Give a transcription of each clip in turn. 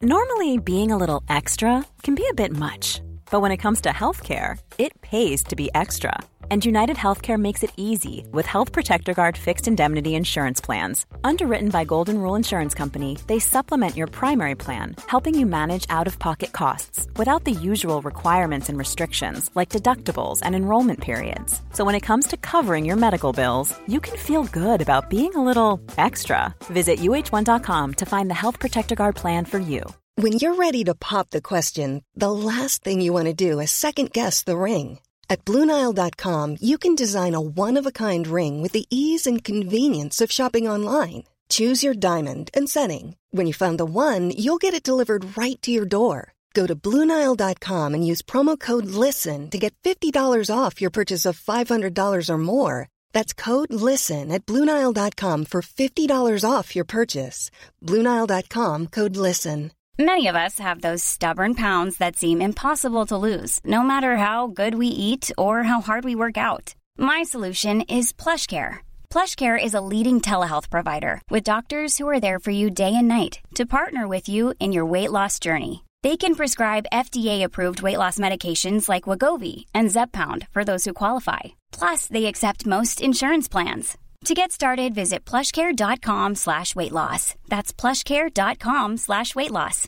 Normally, being a little extra can be a bit much, but when it comes to healthcare, it pays to be extra. And United Healthcare makes it easy with Health Protector Guard fixed indemnity insurance plans. Underwritten by Golden Rule Insurance Company, they supplement your primary plan, helping you manage out-of-pocket costs without the usual requirements and restrictions like deductibles and enrollment periods. So when it comes to covering your medical bills, you can feel good about being a little extra. Visit uh1.com to find the Health Protector Guard plan for you. When you're ready to pop the question, the last thing you want to do is second-guess the ring. At BlueNile.com, you can design a one-of-a-kind ring with the ease and convenience of shopping online. Choose your diamond and setting. When you find the one, you'll get it delivered right to your door. Go to BlueNile.com and use promo code LISTEN to get $50 off your purchase of $500 or more. That's code LISTEN at BlueNile.com for $50 off your purchase. BlueNile.com, code LISTEN. Many of us have those stubborn pounds that seem impossible to lose, no matter how good we eat or how hard we work out. My solution is PlushCare. PlushCare is a leading telehealth provider with doctors who are there for you day and night to partner with you in your weight loss journey. They can prescribe FDA-approved weight loss medications like Wegovy and Zepbound for those who qualify. Plus, they accept most insurance plans. To get started, visit plushcare.com/weightloss. That's plushcare.com/weightloss.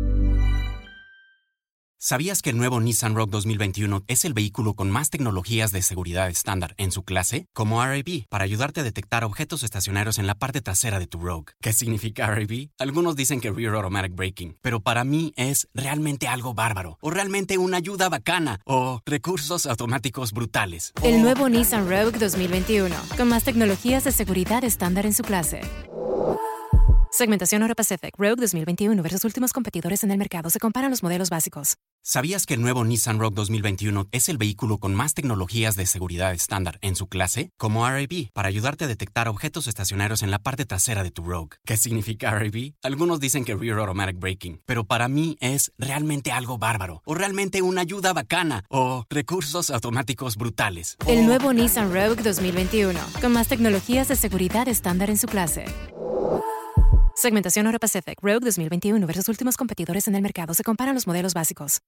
¿Sabías que el nuevo Nissan Rogue 2021 es el vehículo con más tecnologías de seguridad estándar en su clase? Como RAB, para ayudarte a detectar objetos estacionarios en la parte trasera de tu Rogue. ¿Qué significa RAB? Algunos dicen que Rear Automatic Braking, pero para mí es realmente algo bárbaro, o realmente una ayuda bacana, o recursos automáticos brutales. El nuevo Nissan Rogue 2021, con más tecnologías de seguridad estándar en su clase. Segmentación Euro Pacific Rogue 2021 versus últimos competidores en el mercado. Se comparan los modelos básicos. ¿Sabías que el nuevo Nissan Rogue 2021 es el vehículo con más tecnologías de seguridad estándar en su clase? Como RAB, para ayudarte a detectar objetos estacionarios en la parte trasera de tu Rogue. ¿Qué significa RAB? Algunos dicen que Rear Automatic Braking, pero para mí es realmente algo bárbaro, o realmente una ayuda bacana, o recursos automáticos brutales. El nuevo Nissan Rogue 2021, con más tecnologías de seguridad estándar en su clase. Segmentación Euro Pacific Rogue 2021 versus últimos competidores en el mercado. Se comparan los modelos básicos.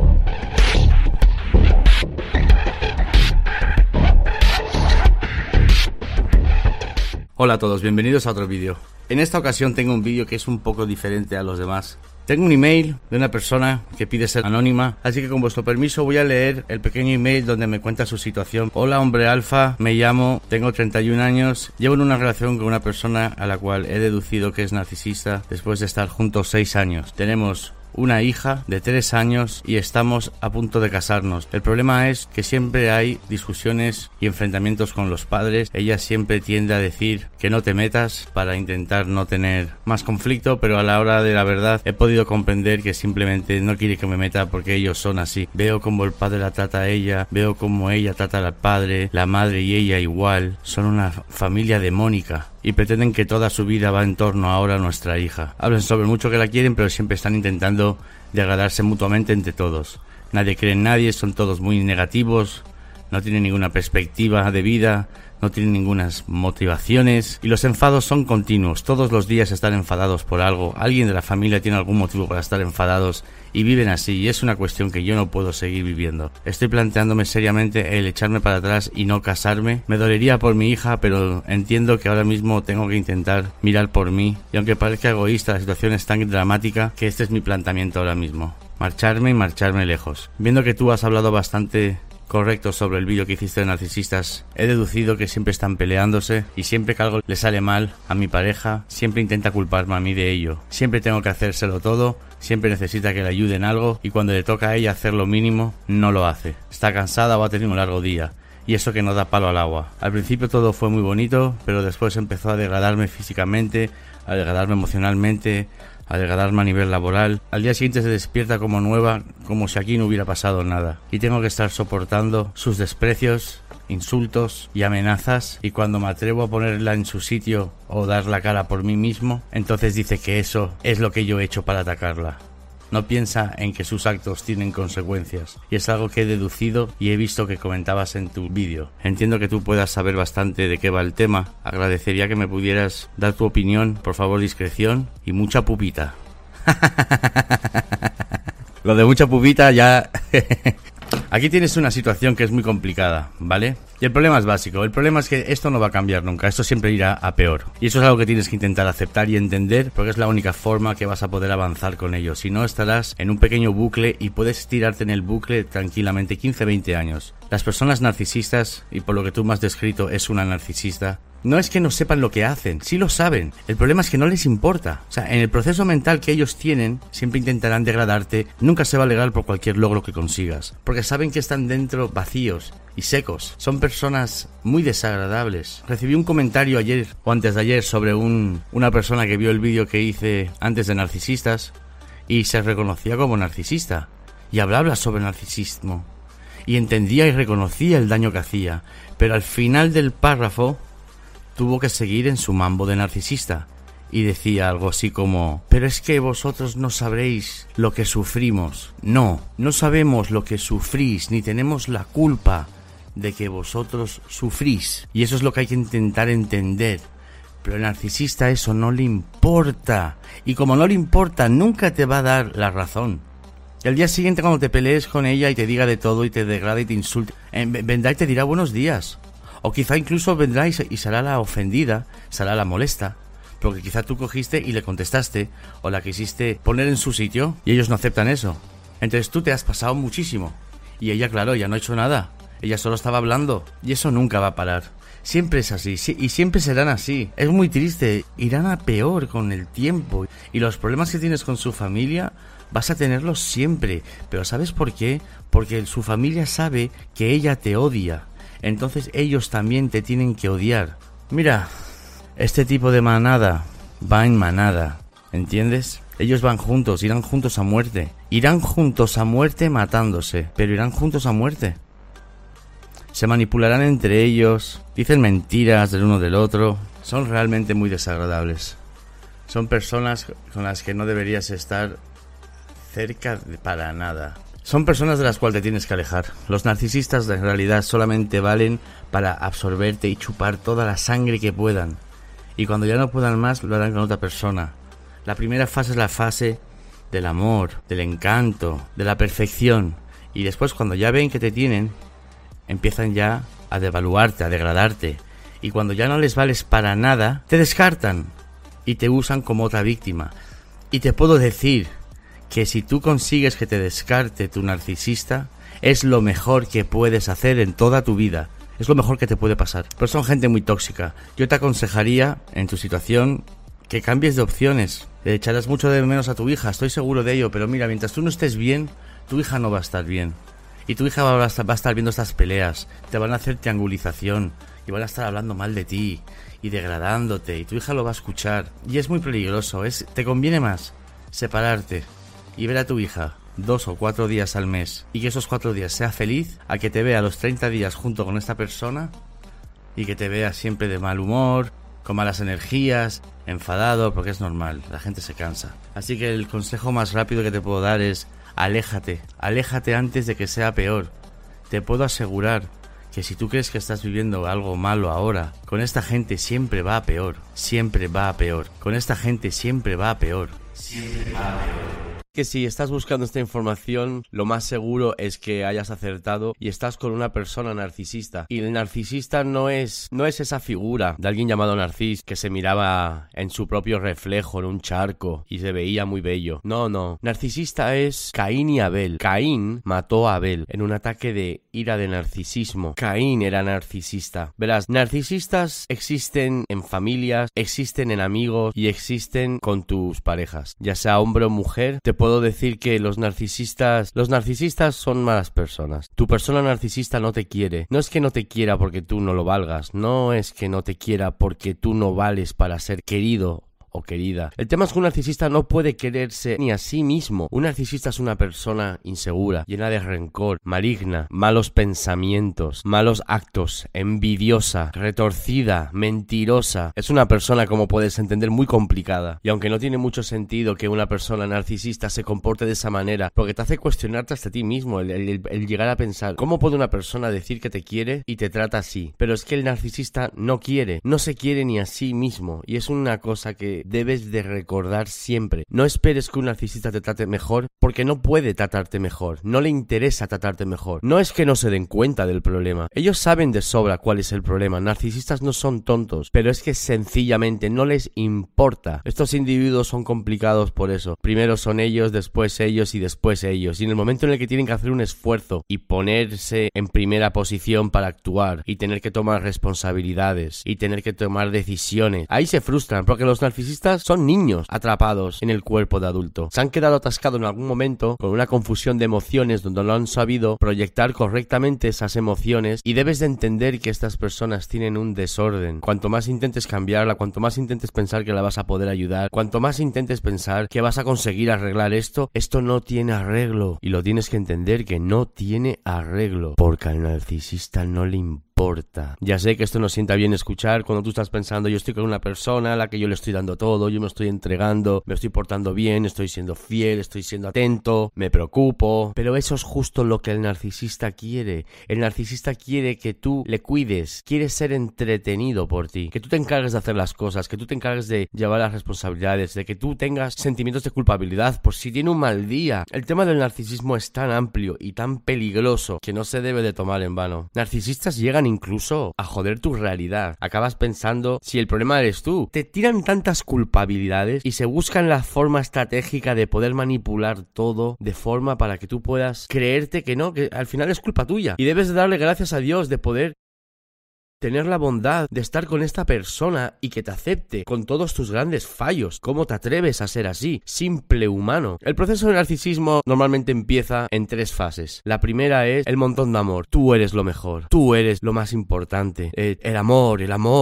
Hola a todos, bienvenidos a otro vídeo. En esta ocasión tengo un vídeo que es un poco diferente a los demás. Tengo un email de una persona que pide ser anónima, así que con vuestro permiso voy a leer el pequeño email donde me cuenta su situación. Hola hombre alfa, me llamo, tengo 31 años, llevo en una relación con una persona a la cual he deducido que es narcisista después de estar juntos 6 años. Tenemos una hija de 3 años y estamos a punto de casarnos. El problema es que siempre hay discusiones y enfrentamientos con los padres. Ella siempre tiende a decir que no te metas para intentar no tener más conflicto, pero a la hora de la verdad he podido comprender que simplemente no quiere que me meta porque ellos son así. Veo como el padre la trata a ella, veo como ella trata al padre, la madre y ella igual. Son una familia demónica y pretenden que toda su vida va en torno ahora a nuestra hija. Hablan sobre mucho que la quieren, pero siempre están intentando de agradarse mutuamente entre todos. Nadie cree en nadie, son todos muy negativos, no tienen ninguna perspectiva de vida, no tienen ninguna motivaciones y los enfados son continuos. Todos los días están enfadados por algo, alguien de la familia tiene algún motivo para estar enfadados y viven así, y es una cuestión que yo no puedo seguir viviendo. Estoy planteándome seriamente el echarme para atrás y no casarme. Me dolería por mi hija, pero entiendo que ahora mismo tengo que intentar mirar por mí, y aunque parezca egoísta, la situación es tan dramática que este es mi planteamiento ahora mismo. Marcharme y marcharme lejos. Viendo que tú has hablado bastante correcto sobre el vídeo que hiciste de narcisistas, he deducido que siempre están peleándose y siempre que algo le sale mal a mi pareja, siempre intenta culparme a mí de ello. Siempre tengo que hacérselo todo, siempre necesita que le ayude en algo y cuando le toca a ella hacer lo mínimo, no lo hace. Está cansada o ha tenido un largo día. Y eso que no da palo al agua. Al principio todo fue muy bonito, pero después empezó a degradarme físicamente, a degradarme emocionalmente, a degradarme a nivel laboral. Al día siguiente se despierta como nueva, como si aquí no hubiera pasado nada. Y tengo que estar soportando sus desprecios, insultos y amenazas. Y cuando me atrevo a ponerla en su sitio o dar la cara por mí mismo, entonces dice que eso es lo que yo he hecho para atacarla. No piensa en que sus actos tienen consecuencias. Y es algo que he deducido y he visto que comentabas en tu vídeo. Entiendo que tú puedas saber bastante de qué va el tema. Agradecería que me pudieras dar tu opinión, por favor, discreción y mucha pupita. Lo de mucha pubita ya... Aquí tienes una situación que es muy complicada, ¿vale? Y el problema es básico. El problema es que esto no va a cambiar nunca. Esto siempre irá a peor. Y eso es algo que tienes que intentar aceptar y entender, porque es la única forma que vas a poder avanzar con ello. Si no, estarás en un pequeño bucle y puedes tirarte en el bucle tranquilamente 15-20 años. Las personas narcisistas, y por lo que tú me has descrito es una narcisista, no es que no sepan lo que hacen, sí lo saben. El problema es que no les importa. O sea, en el proceso mental que ellos tienen, siempre intentarán degradarte. Nunca se va a alegrar por cualquier logro que consigas, porque saben que están dentro vacíos y secos. Son personas muy desagradables. Recibí un comentario ayer o antes de ayer sobre una persona que vio el vídeo que hice antes de narcisistas y se reconocía como narcisista y hablaba sobre narcisismo y entendía y reconocía el daño que hacía, pero al final del párrafo tuvo que seguir en su mambo de narcisista y decía algo así como: pero es que vosotros no sabréis lo que sufrimos. No sabemos lo que sufrís, ni tenemos la culpa de que vosotros sufrís. Y eso es lo que hay que intentar entender. Pero al narcisista eso no le importa. Y como no le importa, nunca te va a dar la razón. El día siguiente, cuando te pelees con ella y te diga de todo y te degrade y te insulte, vendrá y te dirá buenos días. O quizá incluso vendrá y será la ofendida, será la molesta, porque quizá tú cogiste y le contestaste o la quisiste poner en su sitio y ellos no aceptan eso. Entonces tú te has pasado muchísimo y ella, claro, ya no ha hecho nada, ella solo estaba hablando y eso nunca va a parar. Siempre es así y siempre serán así. Es muy triste, irán a peor con el tiempo y los problemas que tienes con su familia vas a tenerlos siempre. Pero ¿sabes por qué? Porque su familia sabe que ella te odia. Entonces ellos también te tienen que odiar. Mira, este tipo de manada va en manada, ¿entiendes? Ellos van juntos, irán juntos a muerte. Irán juntos a muerte matándose, pero irán juntos a muerte. Se manipularán entre ellos, dicen mentiras del uno del otro. Son realmente muy desagradables. Son personas con las que no deberías estar cerca para nada. Son personas de las cuales te tienes que alejar. Los narcisistas en realidad solamente valen para absorberte y chupar toda la sangre que puedan. Y cuando ya no puedan más, lo harán con otra persona. La primera fase es la fase del amor, del encanto, de la perfección. Y después, cuando ya ven que te tienen, empiezan ya a devaluarte, a degradarte. Y cuando ya no les vales para nada, te descartan y te usan como otra víctima. Y te puedo decir que si tú consigues que te descarte tu narcisista, es lo mejor que puedes hacer en toda tu vida. Es lo mejor que te puede pasar. Pero son gente muy tóxica. Yo te aconsejaría, en tu situación, que cambies de opciones. Le echarás mucho de menos a tu hija, estoy seguro de ello. Pero mira, mientras tú no estés bien, tu hija no va a estar bien. Y tu hija va a estar viendo estas peleas. Te van a hacer triangulización. Y van a estar hablando mal de ti. Y degradándote. Y tu hija lo va a escuchar. Y es muy peligroso. Te conviene más separarte y ver a tu hija 2 o 4 días al mes y que esos 4 días sea feliz, a que te vea los 30 días junto con esta persona y que te vea siempre de mal humor, con malas energías, enfadado, porque es normal, la gente se cansa. Así que el consejo más rápido que te puedo dar es aléjate antes de que sea peor. Te puedo asegurar que si tú crees que estás viviendo algo malo ahora, con esta gente siempre va a peor, con esta gente siempre va a peor. Que si estás buscando esta información, lo más seguro es que hayas acertado y estás con una persona narcisista. Y el narcisista no es esa figura de alguien llamado Narcis que se miraba en su propio reflejo en un charco y se veía muy bello. No. Narcisista es Caín y Abel. Caín mató a Abel en un ataque de ira de narcisismo. Caín era narcisista. Verás, narcisistas existen en familias, existen en amigos y existen con tus parejas. Ya sea hombre o mujer, te puedo decir que los narcisistas son malas personas. Tu persona narcisista no te quiere. No es que no te quiera porque tú no lo valgas. No es que no te quiera porque tú no vales para ser querido o querida. El tema es que un narcisista no puede quererse ni a sí mismo. Un narcisista es una persona insegura, llena de rencor, maligna, malos pensamientos, malos actos, envidiosa, retorcida, mentirosa. Es una persona, como puedes entender, muy complicada. Y aunque no tiene mucho sentido que una persona narcisista se comporte de esa manera, porque te hace cuestionarte hasta ti mismo, el llegar a pensar, ¿cómo puede una persona decir que te quiere y te trata así? Pero es que el narcisista no quiere, no se quiere ni a sí mismo. Y es una cosa que debes de recordar siempre. No esperes que un narcisista te trate mejor, porque no puede tratarte mejor, no le interesa tratarte mejor. No es que no se den cuenta del problema, ellos saben de sobra cuál es el problema. Narcisistas no son tontos, pero es que sencillamente no les importa. Estos individuos son complicados por eso. Primero son ellos, después ellos y después ellos. Y en el momento en el que tienen que hacer un esfuerzo y ponerse en primera posición para actuar y tener que tomar responsabilidades y tener que tomar decisiones, ahí se frustran, porque los narcisistas son niños atrapados en el cuerpo de adulto. Se han quedado atascados en algún momento con una confusión de emociones donde no han sabido proyectar correctamente esas emociones, y debes de entender que estas personas tienen un desorden. Cuanto más intentes cambiarla, cuanto más intentes pensar que la vas a poder ayudar, cuanto más intentes pensar que vas a conseguir arreglar esto no tiene arreglo, y lo tienes que entender que no tiene arreglo, porque al narcisista no le importa. Ya sé que esto no sienta bien escuchar cuando tú estás pensando, yo estoy con una persona a la que yo le estoy dando todo, yo me estoy entregando, me estoy portando bien, estoy siendo fiel, estoy siendo atento, me preocupo, pero eso es justo lo que el narcisista quiere. El narcisista quiere que tú le cuides, quiere ser entretenido por ti, que tú te encargues de hacer las cosas, que tú te encargues de llevar las responsabilidades, de que tú tengas sentimientos de culpabilidad por si tiene un mal día. El tema del narcisismo es tan amplio y tan peligroso que no se debe de tomar en vano. Narcisistas llegan incluso a joder tu realidad. Acabas pensando si el problema eres tú. Te tiran tantas culpabilidades y se buscan la forma estratégica de poder manipular todo de forma para que tú puedas creerte que no, que al final es culpa tuya. Y debes de darle gracias a Dios de poder tener la bondad de estar con esta persona y que te acepte con todos tus grandes fallos. ¿Cómo te atreves a ser así? Simple humano. El proceso de narcisismo normalmente empieza en 3 fases. La primera es el montón de amor. Tú eres lo mejor. Tú eres lo más importante. El amor.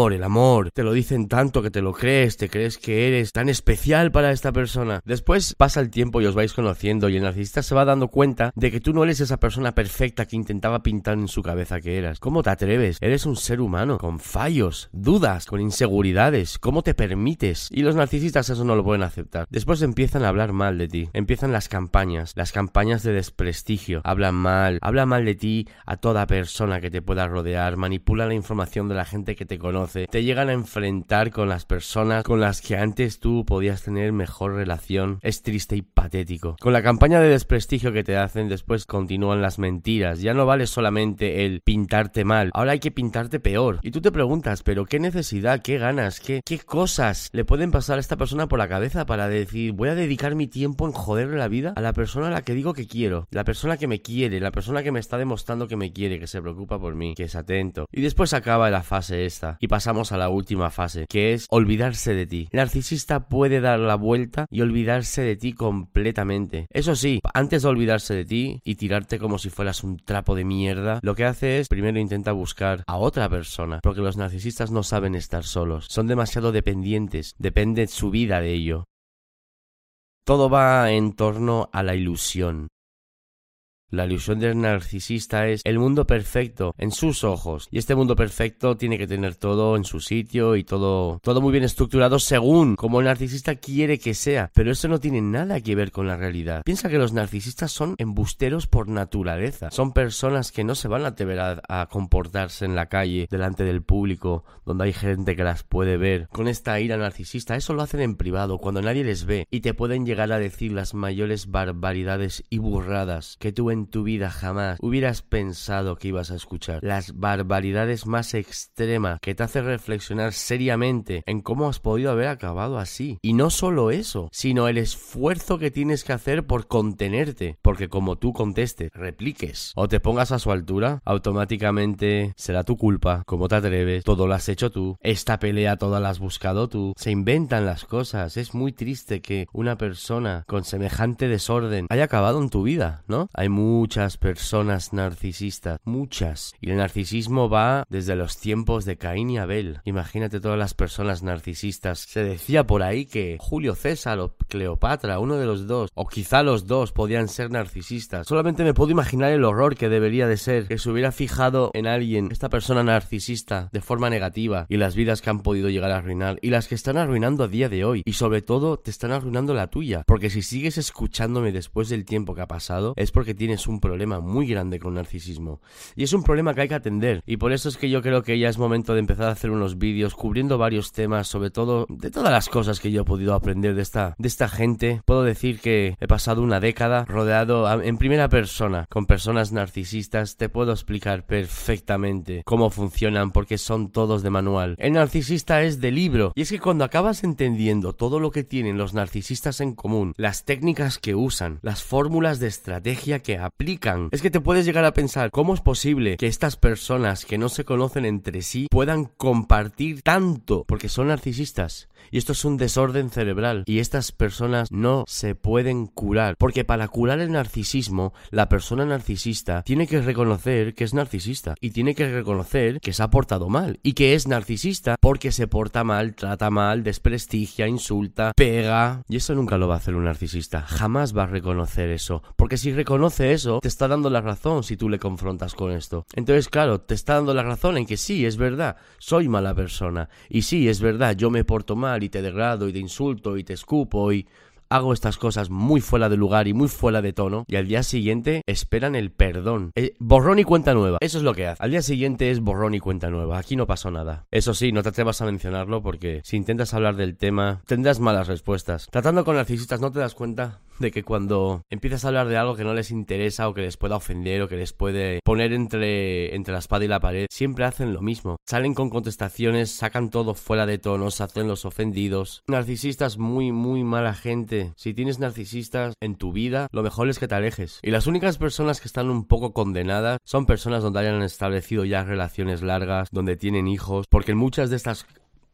Te lo dicen tanto que te lo crees. Te crees que eres tan especial para esta persona. Después pasa el tiempo y os vais conociendo y el narcisista se va dando cuenta de que tú no eres esa persona perfecta que intentaba pintar en su cabeza que eras. ¿Cómo te atreves? Eres un ser humano con fallos, dudas, con inseguridades. ¿Cómo te permites? Y los narcisistas eso no lo pueden aceptar. Después empiezan a hablar mal de ti. Empiezan las campañas de desprestigio. Hablan mal de ti a toda persona que te pueda rodear. Manipulan la información de la gente que te conoce. Te llegan a enfrentar con las personas con las que antes tú podías tener mejor relación. Es triste y patético. Con la campaña de desprestigio que te hacen, después continúan las mentiras. Ya no vale solamente el pintarte mal. Ahora hay que pintarte peor. Y tú te preguntas, pero ¿qué necesidad, qué ganas, qué cosas le pueden pasar a esta persona por la cabeza para decir, voy a dedicar mi tiempo en joderle la vida a la persona a la que digo que quiero, la persona que me quiere, la persona que me está demostrando que me quiere, que se preocupa por mí, que es atento? Y después acaba la fase esta y pasamos a la última fase, que es olvidarse de ti. El narcisista puede dar la vuelta y olvidarse de ti completamente. Eso sí, antes de olvidarse de ti y tirarte como si fueras un trapo de mierda, lo que hace es primero intenta buscar a otra persona, porque los narcisistas no saben estar solos, son demasiado dependientes, depende su vida de ello. Todo va en torno a la ilusión. La ilusión del narcisista es el mundo perfecto en sus ojos. Y este mundo perfecto tiene que tener todo en su sitio y todo muy bien estructurado según como el narcisista quiere que sea. Pero eso no tiene nada que ver con la realidad. Piensa que los narcisistas son embusteros por naturaleza. Son personas que no se van a atrever a comportarse en la calle, delante del público, donde hay gente que las puede ver. Con esta ira narcisista, eso lo hacen en privado, cuando nadie les ve. Y te pueden llegar a decir las mayores barbaridades y burradas que tú en tu vida jamás hubieras pensado que ibas a escuchar. Las barbaridades más extremas que te hacen reflexionar seriamente en cómo has podido haber acabado así. Y no solo eso, sino el esfuerzo que tienes que hacer por contenerte, porque como tú contestes, repliques o te pongas a su altura, automáticamente será tu culpa. ¿Cómo te atreves? Todo lo has hecho tú. Esta pelea toda la has buscado tú. Se inventan las cosas. Es muy triste que una persona con semejante desorden haya acabado en tu vida, ¿no? Hay muchas personas narcisistas, muchas. Y el narcisismo va desde los tiempos de Caín y Abel. Imagínate todas las personas narcisistas. Se decía por ahí que Julio César o Cleopatra, uno de los dos, o quizá los dos, podían ser narcisistas. Solamente me puedo imaginar el horror que debería de ser que se hubiera fijado en alguien, esta persona narcisista, de forma negativa, y las vidas que han podido llegar a arruinar, y las que están arruinando a día de hoy, y sobre todo te están arruinando la tuya, porque si sigues escuchándome después del tiempo que ha pasado, es porque tienes tienes un problema muy grande con narcisismo. Y es un problema que hay que atender. Y por eso es que yo creo que ya es momento de empezar a hacer unos vídeos cubriendo varios temas, sobre todo de todas las cosas que yo he podido aprender de esta gente. Puedo decir que he pasado una década rodeado en primera persona con personas narcisistas. Te puedo explicar perfectamente cómo funcionan porque son todos de manual. El narcisista es de libro. Y es que cuando acabas entendiendo todo lo que tienen los narcisistas en común, las técnicas que usan, las fórmulas de estrategia que aplican, es que te puedes llegar a pensar cómo es posible que estas personas que no se conocen entre sí puedan compartir tanto porque son narcisistas. Y esto es un desorden cerebral y estas personas no se pueden curar, porque para curar el narcisismo, la persona narcisista tiene que reconocer que es narcisista y tiene que reconocer que se ha portado mal y que es narcisista porque se porta mal, trata mal, desprestigia, insulta, pega, y eso nunca lo va a hacer un narcisista, jamás va a reconocer eso, porque si reconoce eso, te está dando la razón si tú le confrontas con esto. Entonces, claro, te está dando la razón en que sí, es verdad, soy mala persona, y sí, es verdad, yo me porto mal y te degrado y te insulto y te escupo y hago estas cosas muy fuera de lugar y muy fuera de tono, y al día siguiente esperan el perdón. Borrón y cuenta nueva, eso es lo que hace. Al día siguiente es borrón y cuenta nueva, aquí no pasó nada. Eso sí, no te atrevas a mencionarlo porque si intentas hablar del tema tendrás malas respuestas. Tratando con narcisistas no te das cuenta de que cuando empiezas a hablar de algo que no les interesa o que les pueda ofender o que les puede poner entre la espada y la pared, siempre hacen lo mismo. Salen con contestaciones, sacan todo fuera de tono, se hacen los ofendidos. Narcisistas muy mala gente. Si tienes narcisistas en tu vida, lo mejor es que te alejes. Y las únicas personas que están un poco condenadas son personas donde hayan establecido ya relaciones largas, donde tienen hijos, porque en muchas de estas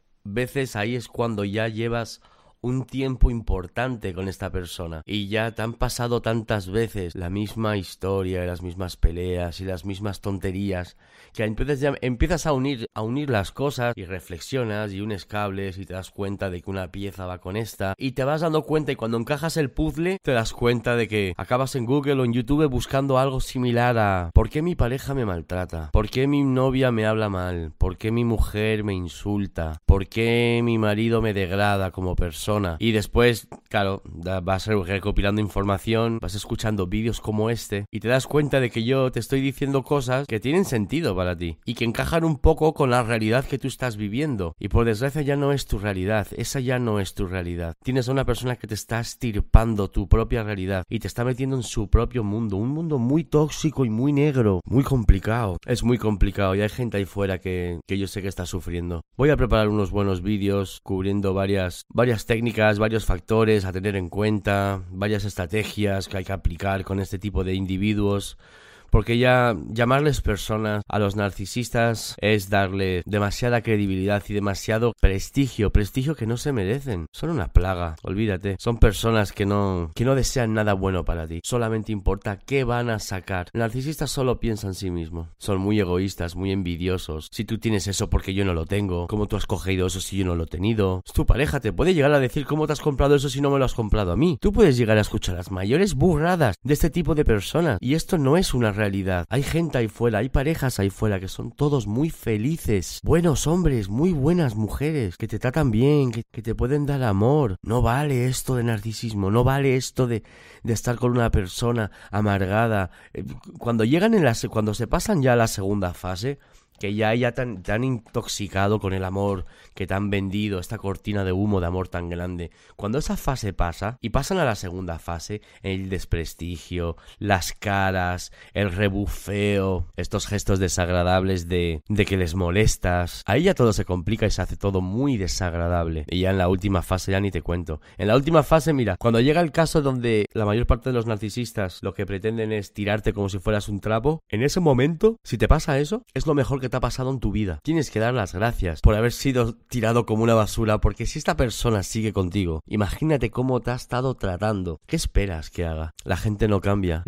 veces ahí es cuando ya llevas un tiempo importante con esta persona y ya te han pasado tantas veces la misma historia y las mismas peleas y las mismas tonterías que empiezas a unir las cosas y reflexionas y unes cables y te das cuenta de que una pieza va con esta y te vas dando cuenta, y cuando encajas el puzzle te das cuenta de que acabas en Google o en YouTube buscando algo similar a ¿por qué mi pareja me maltrata? ¿Por qué mi novia me habla mal? ¿Por qué mi mujer me insulta? ¿Por qué mi marido me degrada como persona? Y después, claro, vas recopilando información, vas escuchando vídeos como este y te das cuenta de que yo te estoy diciendo cosas que tienen sentido para ti y que encajan un poco con la realidad que tú estás viviendo. Y por desgracia ya no es tu realidad, esa ya no es tu realidad. Tienes a una persona que te está estirpando tu propia realidad y te está metiendo en su propio mundo, un mundo muy tóxico y muy negro, muy complicado. Es muy complicado y hay gente ahí fuera que yo sé que está sufriendo. Voy a preparar unos buenos vídeos cubriendo varias técnicas, varios factores a tener en cuenta, varias estrategias que hay que aplicar con este tipo de individuos. Porque ya llamarles personas a los narcisistas es darle demasiada credibilidad y demasiado prestigio que no se merecen. Son una plaga, olvídate. Son personas que no desean nada bueno para ti. Solamente importa qué van a sacar. El narcisista solo piensa en sí mismo. Son muy egoístas, muy envidiosos. Si tú tienes eso porque yo no lo tengo, ¿cómo tú has cogido eso si yo no lo he tenido? Tu pareja te puede llegar a decir cómo te has comprado eso si no me lo has comprado a mí. Tú puedes llegar a escuchar las mayores burradas de este tipo de personas y esto no es una realidad. Hay gente ahí fuera, hay parejas ahí fuera que son todos muy felices, buenos hombres, muy buenas mujeres, que te tratan bien, que te pueden dar amor. No vale esto de narcisismo, no vale esto de estar con una persona amargada. Cuando se pasan ya a la segunda fase, que ya te han intoxicado con el amor que te han vendido, esta cortina de humo de amor tan grande. Cuando esa fase pasa y pasan a la segunda fase, el desprestigio, las caras, el rebufeo, estos gestos desagradables de que les molestas, ahí ya todo se complica y se hace todo muy desagradable. Y ya en la última fase ya ni te cuento. En la última fase, mira, cuando llega el caso donde la mayor parte de los narcisistas lo que pretenden es tirarte como si fueras un trapo, en ese momento, si te pasa eso, es lo mejor que te ha pasado en tu vida. Tienes que dar las gracias por haber sido tirado como una basura, porque si esta persona sigue contigo, imagínate cómo te ha estado tratando. ¿Qué esperas que haga? La gente no cambia,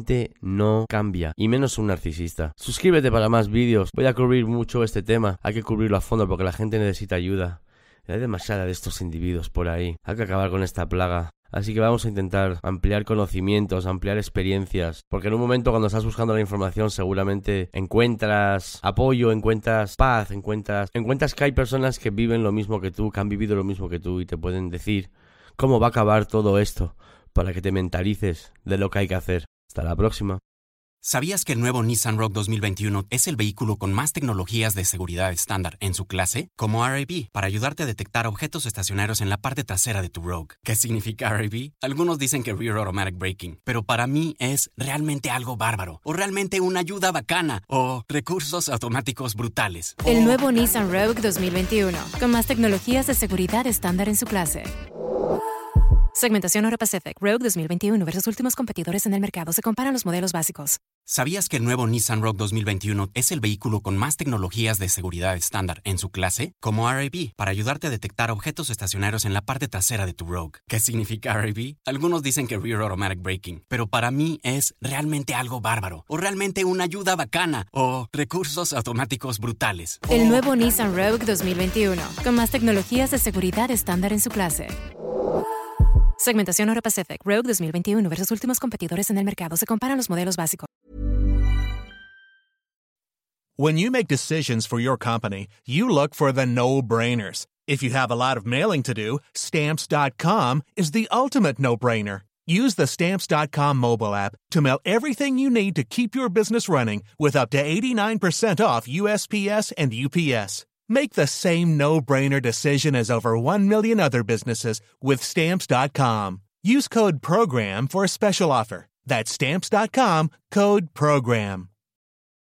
y menos un narcisista. Suscríbete para más vídeos. Voy a cubrir mucho este tema, hay que cubrirlo a fondo porque la gente necesita ayuda. Hay demasiada de estos individuos por ahí, hay que acabar con esta plaga. Así que vamos a intentar ampliar conocimientos, ampliar experiencias, porque en un momento cuando estás buscando la información seguramente encuentras apoyo, encuentras paz, encuentras que hay personas que viven lo mismo que tú, que han vivido lo mismo que tú y te pueden decir cómo va a acabar todo esto para que te mentalices de lo que hay que hacer. Hasta la próxima. ¿Sabías que el nuevo Nissan Rogue 2021 es el vehículo con más tecnologías de seguridad estándar en su clase? Como RAB, para ayudarte a detectar objetos estacionarios en la parte trasera de tu Rogue. ¿Qué significa RAB? Algunos dicen que Rear Automatic Braking, pero para mí es realmente algo bárbaro, o realmente una ayuda bacana, o recursos automáticos brutales. El nuevo Nissan Rogue 2021, con más tecnologías de seguridad estándar en su clase. Segmentación Euro Pacific Rogue 2021 versus últimos competidores en el mercado. Se comparan los modelos básicos. ¿Sabías que el nuevo Nissan Rogue 2021 es el vehículo con más tecnologías de seguridad estándar en su clase? Como RAB, para ayudarte a detectar objetos estacionarios en la parte trasera de tu Rogue. ¿Qué significa RAB? Algunos dicen que Rear Automatic Braking, pero para mí es realmente algo bárbaro, o realmente una ayuda bacana, o recursos automáticos brutales. El nuevo Nissan Rogue 2021, con más tecnologías de seguridad estándar en su clase. Segmentación Euro Pacific Rogue 2021 versus últimos competidores en el mercado. Se comparan los modelos básicos. When you make decisions for your company, you look for the no-brainers. If you have a lot of mailing to do, Stamps.com is the ultimate no-brainer. Use the Stamps.com mobile app to mail everything you need to keep your business running with up to 89% off USPS and UPS. Make the same no-brainer decision as over 1 million other businesses with Stamps.com. Use code PROGRAM for a special offer. That's Stamps.com, code PROGRAM.